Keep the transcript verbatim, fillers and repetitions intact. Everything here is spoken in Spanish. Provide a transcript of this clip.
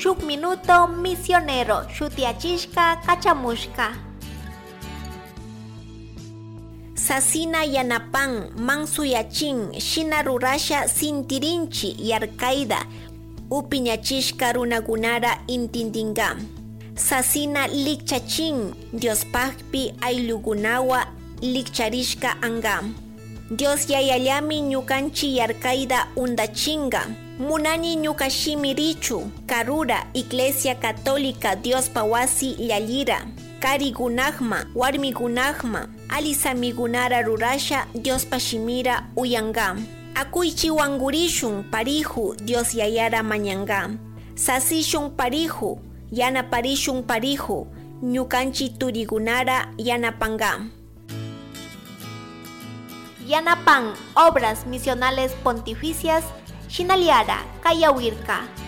shuk minuto misionero shutiachishka kachamushka. Sasina yanapan mansuyachin shina rurasha sintirinchi yarkaida upiñachishka runakunara intindinga. Sasina likchachin Diospakpi ayllukunawa likcharishka anga. Dios yayallami ñukanchi yarkaida undachinga. Munani ñukashimi richu karura Iglesia Católica Diospa wasi llallira. Karikunakma, warmikunakma, alisamikunara rurasha Diospa shimira uyanga. Akuychi wangurishun parihu Dios yayara mañanga. Sasishun parihu, yana parishun parihu, ñukanchi turikunara yanapanga. Yanapan, Obras Misionales Pontificias, Shinaliara, Kayawirka.